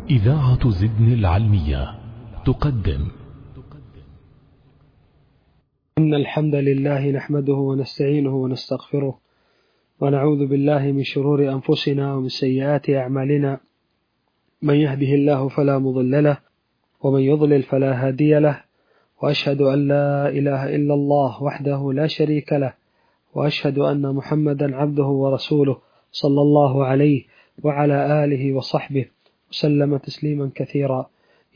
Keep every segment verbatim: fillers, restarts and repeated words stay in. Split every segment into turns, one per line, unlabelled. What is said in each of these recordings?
إذاعة زدن العلمية تقدم.
إن الحمد لله نحمده ونستعينه ونستغفره ونعوذ بالله من شرور أنفسنا ومن سيئات أعمالنا، من يهده الله فلا مضل له ومن يضلل فلا هادي له، وأشهد أن لا إله إلا الله وحده لا شريك له، وأشهد أن محمدا عبده ورسوله صلى الله عليه وعلى آله وصحبه وسلم تسليما كثيرا.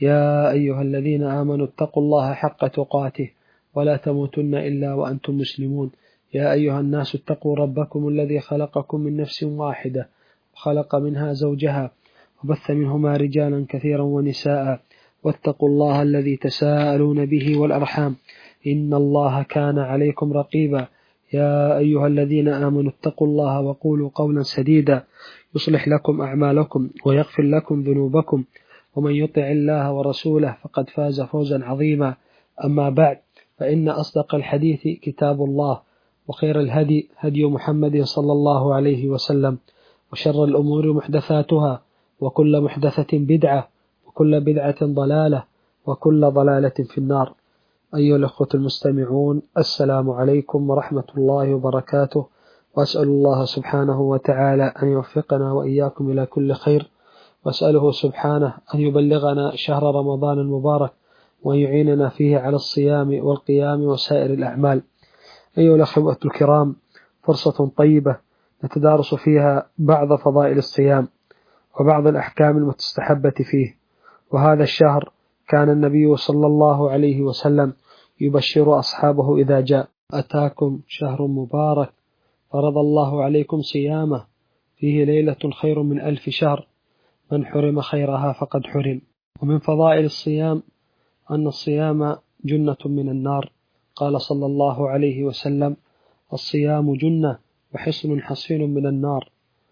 يا أيها الذين آمنوا اتقوا الله حق تقاته ولا تموتن إلا وأنتم مسلمون. يا أيها الناس اتقوا ربكم الذي خلقكم من نفس واحدة وخلق منها زوجها وبث منهما رجالا كثيرا ونساء، واتقوا الله الذي تساءلون به والأرحام إن الله كان عليكم رقيبا. يا أيها الذين آمنوا اتقوا الله وقولوا قولا سديدا يصلح لكم أعمالكم ويغفر لكم ذنوبكم، ومن يطع الله ورسوله فقد فاز فوزا عظيما. أما بعد، فإن أصدق الحديث كتاب الله، وخير الهدي هدي محمد صلى الله عليه وسلم، وشر الأمور محدثاتها، وكل محدثة بدعة، وكل بدعة ضلالة، وكل ضلالة في النار. أيها الأخوة المستمعون، السلام عليكم ورحمة الله وبركاته، وأسأل الله سبحانه وتعالى أن يوفقنا وإياكم إلى كل خير، وأسأله سبحانه أن يبلغنا شهر رمضان المبارك وأن يعيننا فيه على الصيام والقيام وسائر الأعمال. أيها الأخوة الكرام، فرصة طيبة نتدارس فيها بعض فضائل الصيام وبعض الأحكام المستحبة فيه. وهذا الشهر كان النبي صلى الله عليه وسلم يبشر أصحابه إذا جاء: أتاكم شهر مبارك فرض الله عليكم صيامه فيه ليلة خير من ألف شهر، من حرم خيرها فقد حرم. ومن فضائل الصيام أن الصيام جنة من النار، قال صلى الله عليه وسلم: الصيام جنة وحصن حصين من النار،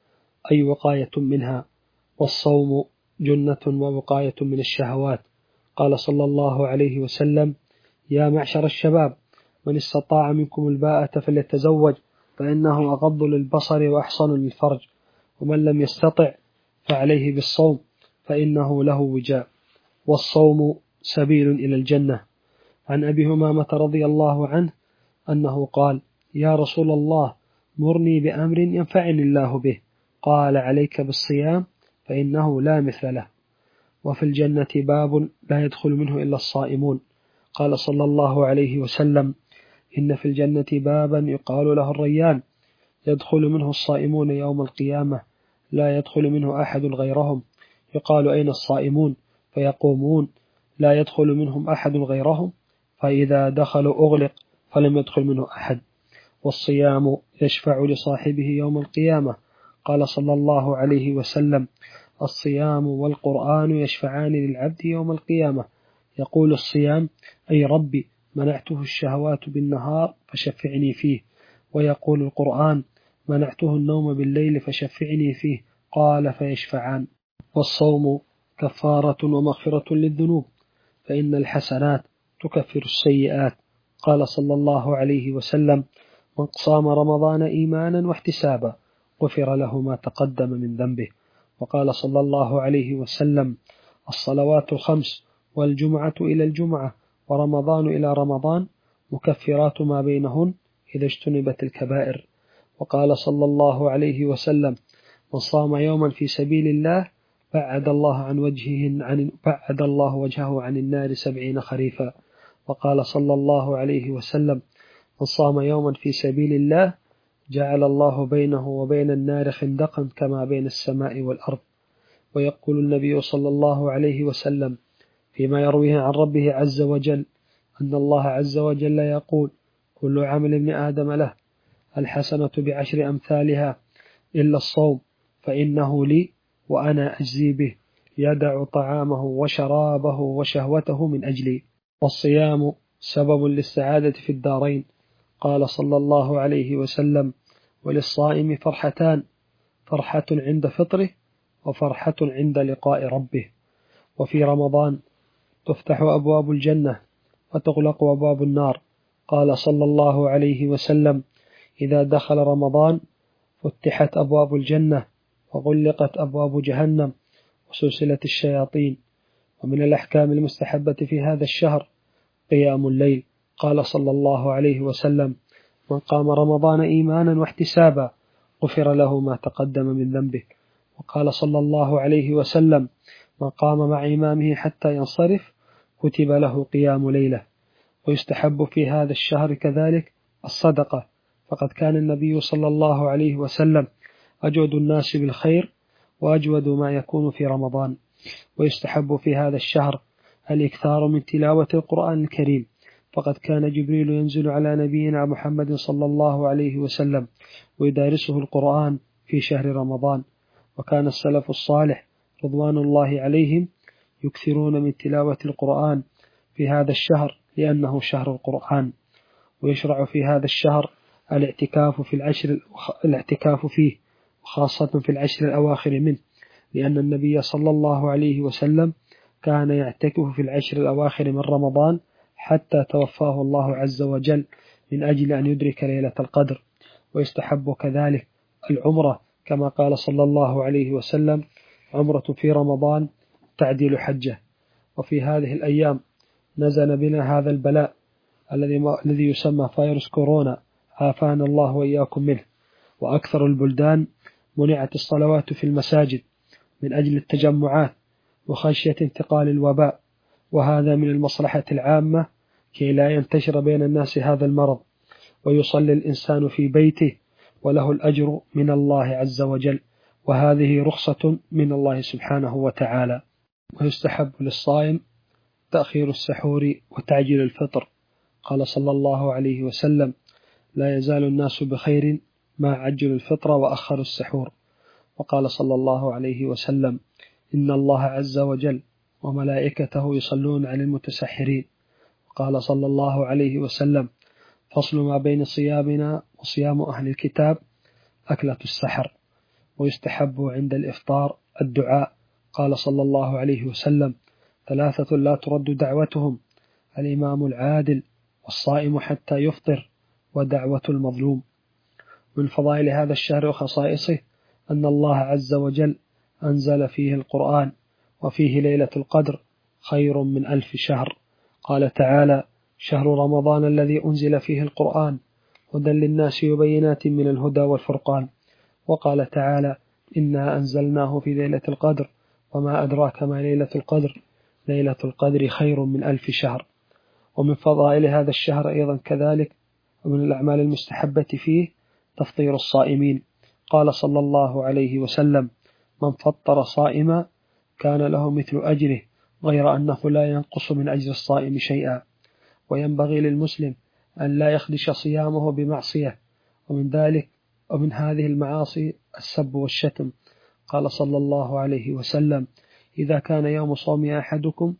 أي وقاية منها. والصوم جنة ووقاية من الشهوات، قال صلى الله عليه وسلم: يا معشر الشباب، من استطاع منكم الباءة فليتزوج فإنه أغض للبصر وأحصن للفرج، ومن لم يستطع فعليه بالصوم فإنه له وجاء. والصوم سبيل إلى الجنة. عن أبي همامة رضي الله عنه أنه قال: يا رسول الله، مرني بأمر ينفعني الله به. قال: عليك بالصيام فإنه لا مثل له. وفي الجنة باب لا يدخل منه إلا الصائمون، قال صلى الله عليه وسلم: إن في الجنة بابا يقال له الريان، يدخل منه الصائمون يوم القيامة، لا يدخل منه أحد غيرهم. يقال: أين الصائمون؟ فيقومون: لا يدخل منهم أحد غيرهم، فإذا دخلوا أغلق فلم يدخل منه أحد. والصيام يشفع لصاحبه يوم القيامة، قال صلى الله عليه وسلم: الصيام والقرآن يشفعان للعبد يوم القيامة. يقول الصيام: أي ربي، منعته الشهوات بالنهار فشفعني فيه. ويقول القرآن: منعته النوم بالليل فشفعني فيه. قال: فيشفعان. والصوم كفارة ومغفرة للذنوب، فإن الحسنات تكفر السيئات، قال صلى الله عليه وسلم: من صام رمضان إيمانا واحتسابا غفر له ما تقدم من ذنبه. وقال صلى الله عليه وسلم: الصلوات الخمس والجمعة إلى الجمعة ورمضان إلى رمضان مكفرات ما بينهن إذا اجتنبت الكبائر. وقال صلى الله عليه وسلم: من صام يوما في سبيل الله بعد الله عن وجهه عن بعد الله وجهه عن النار سبعين خريفا. وقال صلى الله عليه وسلم: من صام يوما في سبيل الله جعل الله بينه وبين النار خندقا كما بين السماء والأرض. ويقول النبي صلى الله عليه وسلم فيما يرويه عن ربه عز وجل أن الله عز وجل يقول: كل عمل ابن آدم له، الحسنة بعشر أمثالها إلا الصوم فإنه لي وأنا أجزي به، يدع طعامه وشرابه وشهوته من أجلي. والصيام سبب للسعادة في الدارين، قال صلى الله عليه وسلم: وللصائم فرحتان، فرحة عند فطره وفرحة عند لقاء ربه. وفي رمضان تفتح أبواب الجنة وتغلق أبواب النار، قال صلى الله عليه وسلم: إذا دخل رمضان فتحت أبواب الجنة وغلقت أبواب جهنم وسلسلة الشياطين. ومن الأحكام المستحبة في هذا الشهر قيام الليل. قال صلى الله عليه وسلم: من قام رمضان إيمانا واحتسابا غفر له ما تقدم من ذنبه. وقال صلى الله عليه وسلم: من قام مع إمامه حتى ينصرف كتب له قيام ليلة. ويستحب في هذا الشهر كذلك الصدقة، فقد كان النبي صلى الله عليه وسلم أجود الناس بالخير وأجود ما يكون في رمضان. ويستحب في هذا الشهر الإكثار من تلاوة القرآن الكريم، فقد كان جبريل ينزل على نبينا محمد صلى الله عليه وسلم ويدارسه القرآن في شهر رمضان. وكان السلف الصالح رضوان الله عليهم يكثرون من تلاوة القرآن في هذا الشهر لأنه شهر القرآن. ويشرع في هذا الشهر الاعتكاف في العشر الاعتكاف فيه، وخاصة في العشر الأواخر منه، لأن النبي صلى الله عليه وسلم كان يعتكف في العشر الأواخر من رمضان حتى توفاه الله عز وجل من أجل أن يدرك ليلة القدر. ويستحب كذلك العمرة، كما قال صلى الله عليه وسلم: عمرة في رمضان تعديل حجة. وفي هذه الأيام نزل بنا هذا البلاء الذي الذي يسمى فيروس كورونا، عافانا الله وإياكم منه. وأكثر البلدان منعت الصلوات في المساجد من أجل التجمعات وخشية انتقال الوباء، وهذا من المصلحة العامة كي لا ينتشر بين الناس هذا المرض، ويصلي الإنسان في بيته وله الأجر من الله عز وجل، وهذه رخصة من الله سبحانه وتعالى. ويستحب للصائم تأخير السحور وتعجيل الفطر. قال صلى الله عليه وسلم: لا يزال الناس بخير ما عجلوا الفطر وأخروا السحور. وقال صلى الله عليه وسلم: إن الله عز وجل وملائكته يصلون على المتسحرين. وقال صلى الله عليه وسلم: فصل ما بين صيامنا وصيام أهل الكتاب أكلة السحر. ويستحب عند الإفطار الدعاء. قال صلى الله عليه وسلم: ثلاثة لا ترد دعوتهم: الإمام العادل، والصائم حتى يفطر، ودعوة المظلوم. من فضائل هذا الشهر وخصائصه أن الله عز وجل أنزل فيه القرآن، وفيه ليلة القدر خير من ألف شهر. قال تعالى: شهر رمضان الذي أنزل فيه القرآن هدى للناس وبينات من الهدى والفرقان. وقال تعالى: إنا أنزلناه في ليلة القدر وما أدراك ما ليلة القدر ليلة القدر خير من ألف شهر. ومن فضائل هذا الشهر أيضا كذلك ومن الأعمال المستحبة فيه تفطير الصائمين. قال صلى الله عليه وسلم: من فطر صائما كان له مثل أجره غير أنه لا ينقص من أجر الصائم شيئا. وينبغي للمسلم أن لا يخدش صيامه بمعصية، ومن ذلك ومن هذه المعاصي السب والشتم. قال صلى الله عليه وسلم: إذا كان يوم صوم أحدكم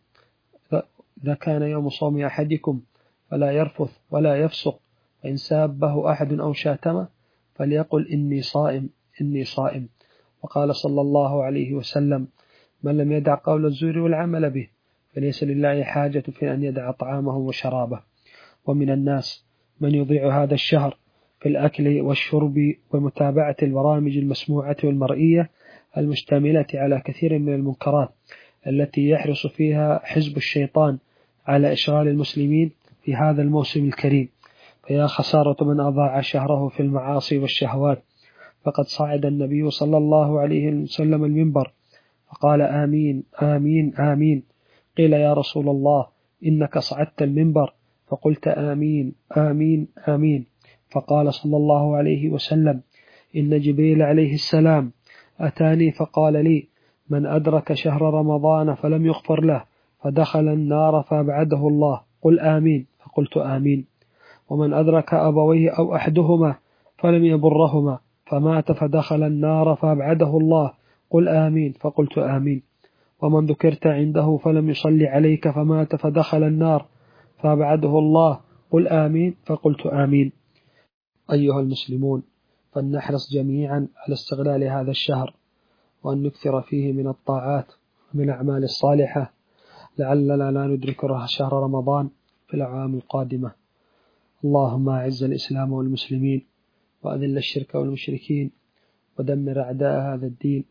إذا كان يوم صوم أحدكم فلا يرفث ولا يفسق، وإن سابه أحد أو شاتمه فليقل إني صائم إني صائم. وقال صلى الله عليه وسلم: من لم يدع قول الزور والعمل به فليس لله حاجة في أن يدع طعامه وشرابه. ومن الناس من يضيع هذا الشهر في الأكل والشرب ومتابعة البرامج المسموعة والمرئية المشتملة على كثير من المنكرات التي يحرص فيها حزب الشيطان على إشغال المسلمين في هذا الموسم الكريم. فيا خسارة من أضاع شهره في المعاصي والشهوات. فقد صعد النبي صلى الله عليه وسلم المنبر فقال: آمين آمين آمين. قيل: يا رسول الله إنك صعدت المنبر فقلت آمين آمين آمين. فقال صلى الله عليه وسلم: إن جبريل عليه السلام أتاني فقال لي: من أدرك شهر رمضان فلم يغفر له فدخل النار فأبعده الله، قل آمين. فقلت آمين. ومن أدرك أبويه أو أحدهما فلم يبرهما فمات فدخل النار فأبعده الله، قل آمين. فقلت آمين. ومن ذكرت عنده فلم يصلي عليك فمات فدخل النار فأبعده الله، قل آمين. فقلت آمين. أيها المسلمون، فلنحرص جميعا على استغلال هذا الشهر، وأن نكثر فيه من الطاعات ومن الأعمال الصالحة لعلنا لا ندرك شهر رمضان في الأعوام القادمة. اللهم أعز الإسلام والمسلمين، وأذل الشرك والمشركين، ودمر أعداء هذا الدين،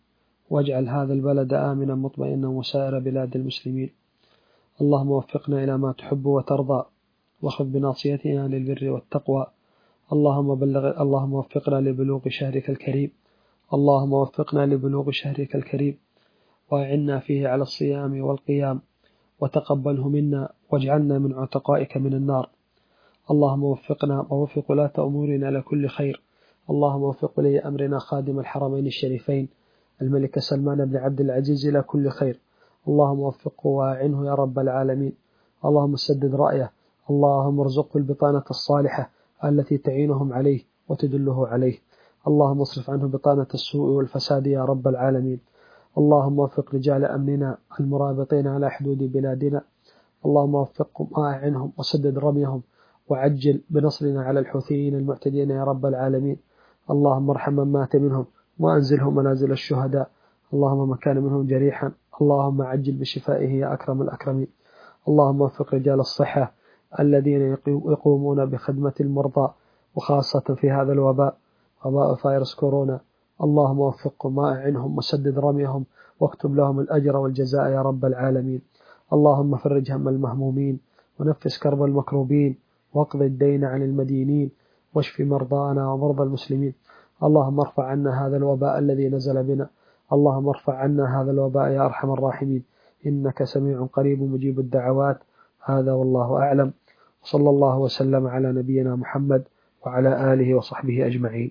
واجعل هذا البلد آمنا مطمئنا وسائر بلاد المسلمين. اللهم وفقنا إلى ما تحب وترضى، وخذ بناصيتنا للبر والتقوى. اللهم بلغ اللهم وفقنا لبلوغ شهرك الكريم اللهم وفقنا لبلوغ شهرك الكريم وأعنا فيه على الصيام والقيام، وتقبله منا واجعلنا من عتقائك من النار. اللهم وفقنا ووفق ولاة أمورنا لكل خير. اللهم وفق ولي أمرنا خادم الحرمين الشريفين الملك سلمان بن عبد العزيز إلى كل خير. اللهم وفقه وأعنه يا رب العالمين. اللهم سدد رأيه. اللهم ارزقه البطانة الصالحة التي تعينهم عليه وتدله عليه. اللهم اصرف عنه بطانة السوء والفساد يا رب العالمين. اللهم وفق رجال أمننا المرابطين على حدود بلادنا. اللهم وفقهم وأعنهم وسدد رميهم، وعجل بنصرنا على الحوثيين المعتدين يا رب العالمين. اللهم ارحم من مات منهم وأنزلهم منازل الشهداء. اللهم من كان منهم جريحا اللهم عجل بشفائه يا أكرم الأكرمين. اللهم وفق رجال الصحة الذين يقومون بخدمة المرضى، وخاصة في هذا الوباء، وباء فيروس كورونا. اللهم وفقهم وأعنهم وسدد رميهم، واكتب لهم الأجر والجزاء يا رب العالمين. اللهم فرج هم المهمومين، ونفس كرب المكروبين، واقض الدين عن المدينين، واشف مرضانا ومرضى المسلمين. اللهم ارفع عنا هذا الوباء الذي نزل بنا. اللهم ارفع عنا هذا الوباء يا أرحم الراحمين، إنك سميع قريب مجيب الدعوات. هذا والله أعلم، صلى الله وسلم على نبينا محمد وعلى آله وصحبه أجمعين.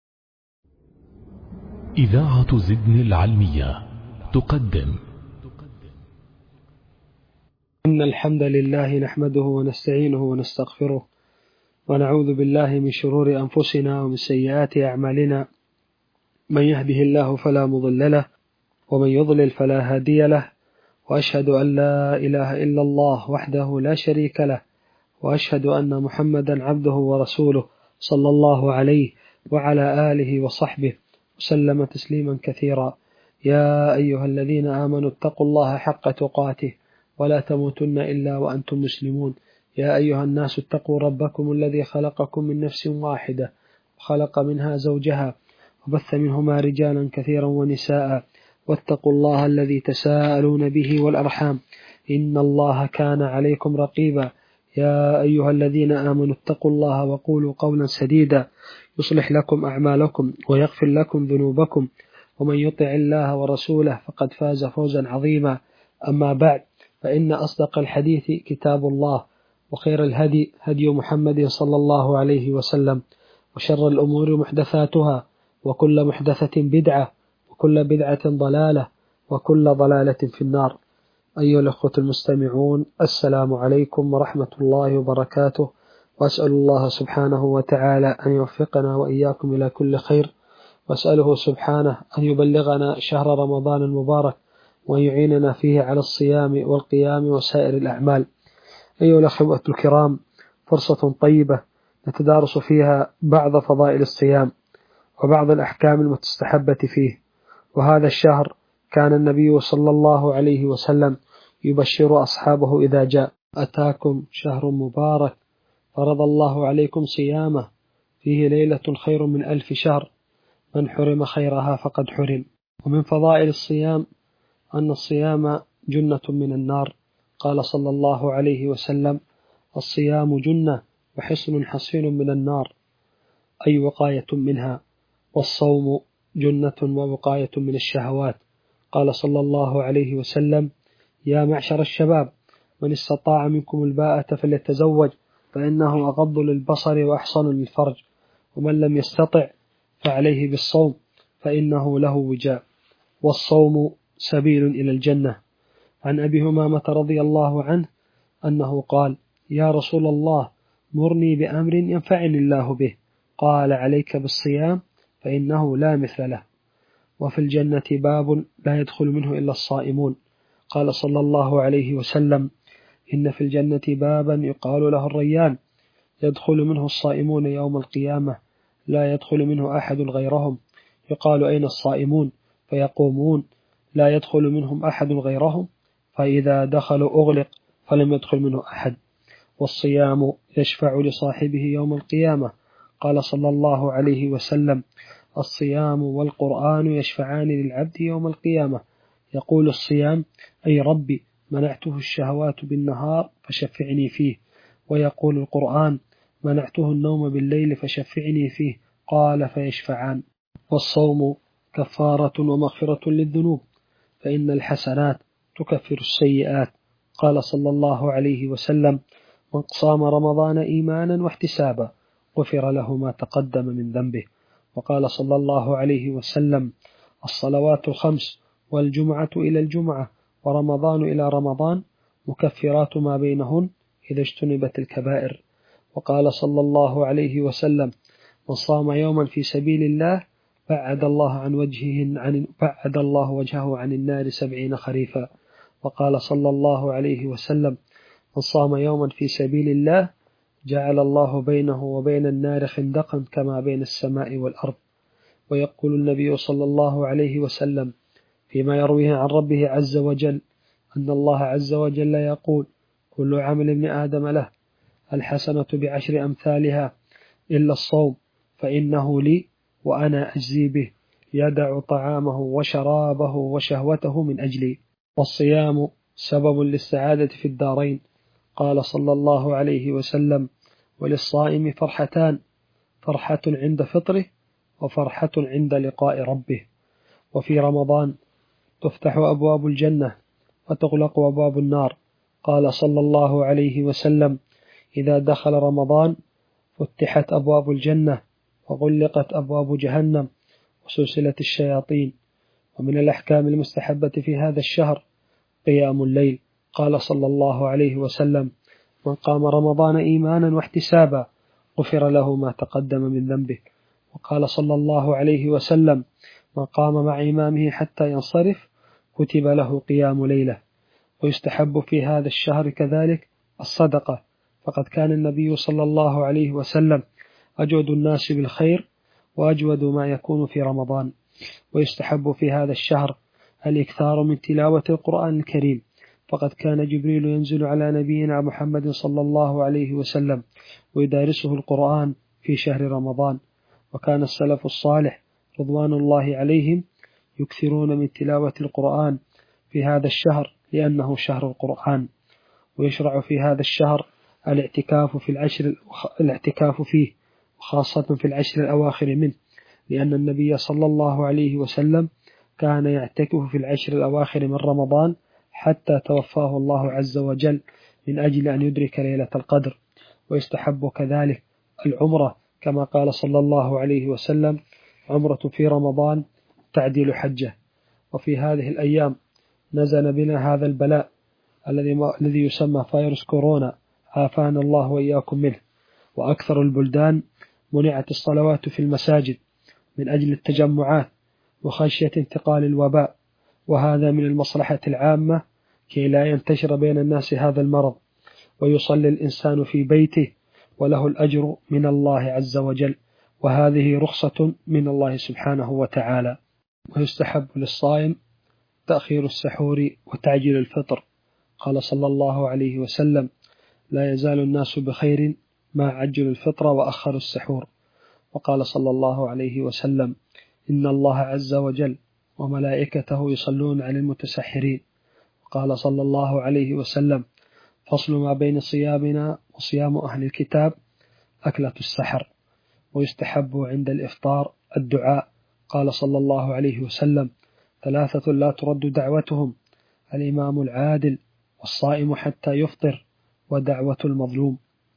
إذاعة زدن العلمية تقدم.
إن الحمد لله نحمده ونستعينه ونستغفره، ونعوذ بالله من شرور أنفسنا ومن سيئات أعمالنا. من يهده الله فلا مضل له، ومن يضلل فلا هادي له. وأشهد أن لا إله إلا الله وحده لا شريك له، وأشهد أن محمدا عبده ورسوله صلى الله عليه وعلى آله وصحبه وسلم تسليما كثيرا. يا أيها الذين آمنوا اتقوا الله حق تقاته ولا تموتن إلا وأنتم مسلمون. يا أيها الناس اتقوا ربكم الذي خلقكم من نفس واحدة، وخلق منها زوجها، وبث منهما رجالا كثيرا ونساء. واتقوا الله الذي تساءلون به والأرحام، إن الله كان عليكم رقيبا. يا أيها الذين آمنوا اتقوا الله وقولوا قولا سديدا يصلح لكم أعمالكم ويغفر لكم ذنوبكم، ومن يطع الله ورسوله فقد فاز فوزا عظيما. أما بعد، فإن أصدق الحديث كتاب الله، وخير الهدي هدي محمد صلى الله عليه وسلم، وشر الأمور محدثاتها، وكل محدثة بدعة، وكل بدعة ضلالة، وكل ضلالة في النار. أيها الأخوة المستمعون، السلام عليكم ورحمة الله وبركاته، وأسأل الله سبحانه وتعالى أن يوفقنا وإياكم إلى كل خير، وأسأله سبحانه أن يبلغنا شهر رمضان المبارك، وأن يعيننا فيه على الصيام والقيام وسائر الأعمال. أيها الأخوة الكرام، فرصة طيبة نتدارس فيها بعض فضائل الصيام وبعض الأحكام المستحبة فيه. وهذا الشهر كان النبي صلى الله عليه وسلم يبشر أصحابه إذا جاء: أتاكم شهر مبارك فرض الله عليكم صيامه، فيه ليلة خير من ألف شهر، من حرم خيرها فقد حرم. ومن فضائل الصيام أن الصيام جنة من النار. قال صلى الله عليه وسلم: الصيام جنة وحصن حصين من النار، أي وقاية منها. والصوم جنة ووقاية من الشهوات. قال صلى الله عليه وسلم: يا معشر الشباب، من استطاع منكم الباءة فليتزوج، فإنه أغض للبصر وأحصن للفرج، ومن لم يستطع فعليه بالصوم، فإنه له وجاء. والصوم سبيل إلى الجنة. عن أبي همامة رضي الله عنه أنه قال: يا رسول الله، مرني بأمر ينفعني الله به. قال: عليك بالصيام، فإنه لا مثل له. وفي الجنة باب لا يدخل منه إلا الصائمون. قال صلى الله عليه وسلم: إن في الجنة بابا يقال له الريان، يدخل منه الصائمون يوم القيامة، لا يدخل منه أحد غيرهم. يقال: أين الصائمون؟ فيقومون: لا يدخل منهم أحد غيرهم. فإذا دخلوا أغلق، فلم يدخل منه أحد. والصيام يشفع لصاحبه يوم القيامة. قال صلى الله عليه وسلم: الصيام والقرآن يشفعان للعبد يوم القيامة. يقول الصيام: أي ربي منعته الشهوات بالنهار فشفعني فيه. ويقول القرآن: منعته النوم بالليل فشفعني فيه. قال: فيشفعان. والصوم كفارة ومغفرة للذنوب، فإن الحسنات تكفر السيئات. قال صلى الله عليه وسلم: من صام رمضان إيمانا واحتسابا غفر له ما تقدم من ذنبه. وقال صلى الله عليه وسلم: الصلوات الخمس والجمعة إلى الجمعة ورمضان إلى رمضان مكفرات ما بينهن إذا اجتنبت الكبائر. وقال صلى الله عليه وسلم: من صام يوما في سبيل الله بعد الله عن وجهه عن بعد الله وجهه عن النار سبعين خريفا. وقال صلى الله عليه وسلم: من صام يوما في سبيل الله جعل الله بينه وبين النار خندقا كما بين السماء والأرض. ويقول النبي صلى الله عليه وسلم فيما يرويه عن ربه عز وجل أن الله عز وجل يقول: كل عمل ابن آدم له، الحسنة بعشر أمثالها إلا الصوم فإنه لي وأنا أجزي به، يدع طعامه وشرابه وشهوته من أجلي. والصيام سبب للسعادة في الدارين. قال صلى الله عليه وسلم: وللصائم فرحتان، فرحة عند فطره وفرحة عند لقاء ربه. وفي رمضان تفتح أبواب الجنة وتغلق أبواب النار. قال صلى الله عليه وسلم: إذا دخل رمضان فتحت أبواب الجنة وغلقت أبواب جهنم وسلسلة الشياطين. ومن الأحكام المستحبة في هذا الشهر قيام الليل. قال صلى الله عليه وسلم: من قام رمضان إيمانا واحتسابا غفر له ما تقدم من ذنبه. وقال صلى الله عليه وسلم: من قام مع إمامه حتى ينصرف كتب له قيام ليلة. ويستحب في هذا الشهر كذلك الصدقة، فقد كان النبي صلى الله عليه وسلم أجود الناس بالخير وأجود ما يكون في رمضان. ويستحب في هذا الشهر الإكثار من تلاوة القرآن الكريم، فقد كان جبريل ينزل على نبينا محمد صلى الله عليه وسلم ويدارسه القرآن في شهر رمضان. وكان السلف الصالح رضوان الله عليهم يكثرون من تلاوة القرآن في هذا الشهر لأنه شهر القرآن. ويشرع في هذا الشهر الاعتكاف في العشر الاعتكاف فيه، وخاصة في العشر الأواخر منه، لأن النبي صلى الله عليه وسلم كان يعتكف في العشر الأواخر من رمضان حتى توفاه الله عز وجل من أجل أن يدرك ليلة القدر. ويستحب كذلك العمرة، كما قال صلى الله عليه وسلم: عمرة في رمضان تعديل حجة. وفي هذه الأيام نزل بنا هذا البلاء الذي الذي يسمى فيروس كورونا، عافانا الله وإياكم منه. وأكثر البلدان منعت الصلوات في المساجد من أجل التجمعات وخشية انتقال الوباء، وهذا من المصلحة العامة كي لا ينتشر بين الناس هذا المرض، ويصلي الإنسان في بيته وله الأجر من الله عز وجل، وهذه رخصة من الله سبحانه وتعالى. ويستحب للصائم تأخير السحور وتعجيل الفطر. قال صلى الله عليه وسلم: لا يزال الناس بخير ما عجلوا الفطر وأخروا السحور. وقال صلى الله عليه وسلم: إن الله عز وجل وملائكته يصلون على المتسحرين. وقال صلى الله عليه وسلم: فصل ما بين صيامنا وصيام أهل الكتاب أكلة السحر. ويستحب عند الإفطار الدعاء. قال صلى الله عليه وسلم: ثلاثة لا ترد دعوتهم: الإمام العادل، والصائم حتى يفطر، ودعوة المظلوم.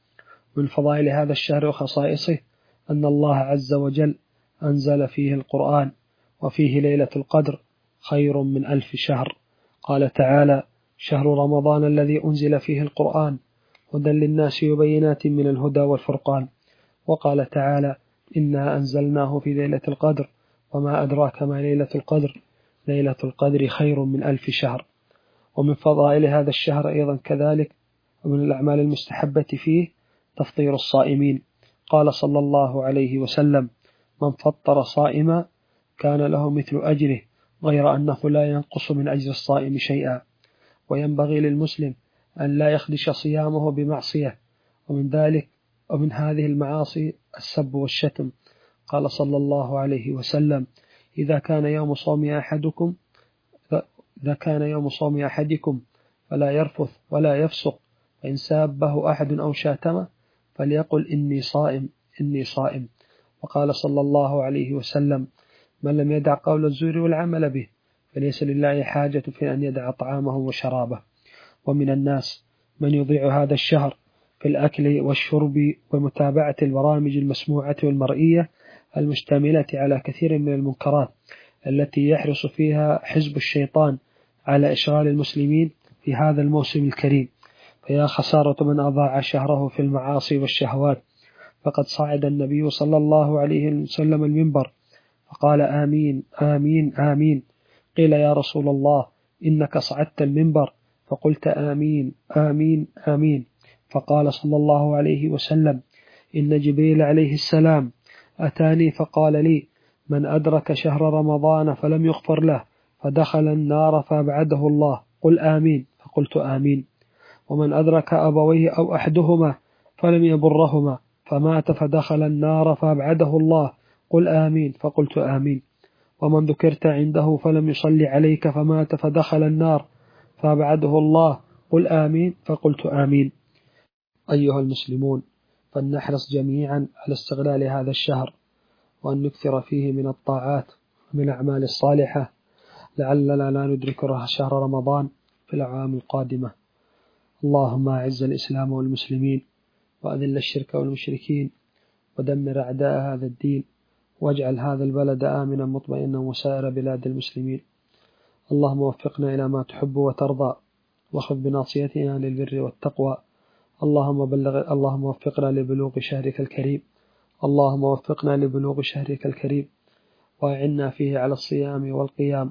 من فضائل هذا الشهر وخصائصه أن الله عز وجل أنزل فيه القرآن، وفيه ليلة القدر خير من ألف شهر. قال تعالى: شهر رمضان الذي أنزل فيه القرآن هدى للناس وبينات من الهدى والفرقان. وقال تعالى: إنا أنزلناه في ليلة القدر وما أدراك ما ليلة القدر، ليلة القدر خير من ألف شهر. ومن فضائل هذا الشهر أيضا كذلك ومن الأعمال المستحبة فيه تفطير الصائمين. قال صلى الله عليه وسلم: من فطر صائما كان له مثل أجره غير أنه لا ينقص من أجر الصائم شيئا. وينبغي للمسلم أن لا يخدش صيامه بمعصية، ومن ذلك ومن هذه المعاصي السب والشتم. قال صلى الله عليه وسلم: إذا كان يوم صوم أحدكم إذا كان يوم صوم أحدكم فلا يرفث ولا يفسق، فإن سابه أحد أو شاتمه فليقل إني صائم إني صائم. وقال صلى الله عليه وسلم: من لم يدع قول الزور والعمل به فليس لله حاجة في أن يدع طعامه وشرابه. ومن الناس من يضيع هذا الشهر في الأكل والشرب ومتابعة البرامج المسموعة والمرئية المشتملة على كثير من المنكرات التي يحرص فيها حزب الشيطان على إشغال المسلمين في هذا الموسم الكريم. فيا خسارة من أضاع شهره في المعاصي والشهوات. فقد صعد النبي صلى الله عليه وسلم المنبر فقال: آمين آمين آمين. قيل: يا رسول الله إنك صعدت المنبر فقلت آمين آمين آمين. فقال صلى الله عليه وسلم: إن جبريل عليه السلام أتاني فقال لي: من أدرك شهر رمضان فلم يغفر له فدخل النار فأبعده الله، قل آمين. فقلت آمين. ومن أدرك أبويه أو أحدهما فلم يبرهما فمات فدخل النار فأبعده الله، قل آمين. فقلت آمين. ومن ذكرت عنده فلم يصلي عليك فمات فدخل النار فأبعده الله، قل آمين. فقلت آمين. أيها المسلمون، فلنحرص جميعا على استغلال هذا الشهر، وأن نكثر فيه من الطاعات ومن الأعمال الصالحة لعلنا لا ندرك شهر رمضان في الأعوام القادمة. اللهم أعز الإسلام والمسلمين، وأذل الشرك والمشركين، ودمر أعداء هذا الدين، واجعل هذا البلد آمنا مطمئنا وسائر بلاد المسلمين. اللهم وفقنا إلى ما تحب وترضى، واخذ بناصيتنا للبر والتقوى. اللهم بلغ اللهم وفقنا لبلوغ شهرك الكريم اللهم وفقنا لبلوغ شهرك الكريم وأعنا فيه على الصيام والقيام،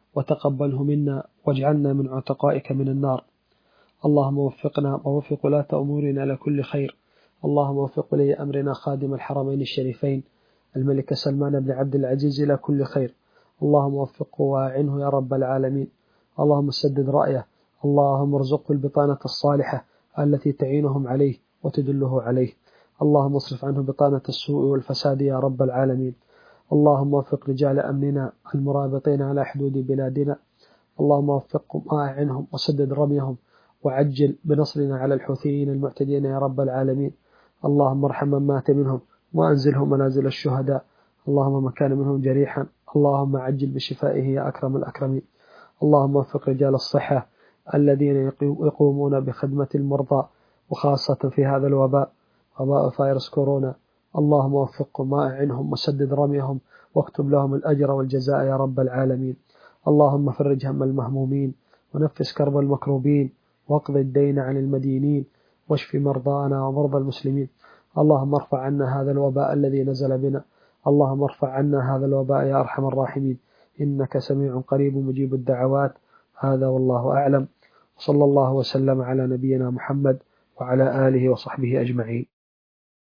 وتقبله منا واجعلنا من عتقائك من النار. اللهم وفقنا ووفق ولاة أمورنا لكل خير. اللهم وفق ولي أمرنا خادم الحرمين الشريفين الملك سلمان بن عبد العزيز إلى كل خير. اللهم وفقه وأعنه يا رب العالمين. اللهم سدد رأيه. اللهم ارزقه البطانة الصالحة التي تعينهم عليه وتدله عليه. اللهم اصرف عنه بطانة السوء والفساد يا رب العالمين. اللهم وفق رجال أمننا المرابطين على حدود بلادنا. اللهم وفقهم وأعنهم وسدد رميهم، وعجل بنصرنا على الحوثيين المعتدين يا رب العالمين. اللهم ارحم من مات منهم وأنزلهم منازل الشهداء. اللهم من كان منهم جريحا اللهم عجل بشفائه يا أكرم الأكرمين. اللهم وفق رجال الصحة الذين يقومون بخدمة المرضى، وخاصة في هذا الوباء، وباء فيروس كورونا. اللهم وفقهم وأعنهم وسدد رميهم، واكتب لهم الأجر والجزاء يا رب العالمين. اللهم فرج هم المهمومين، ونفس كرب المكروبين، واقض الدين عن المدينين، واشف مرضانا ومرضى المسلمين. اللهم ارفع عنا هذا الوباء الذي نزل بنا. اللهم ارفع عنا هذا الوباء يا أرحم الراحمين، إنك سميع قريب مجيب الدعوات. هذا والله أعلم، وصلى الله وسلم على نبينا محمد وعلى آله وصحبه أجمعين.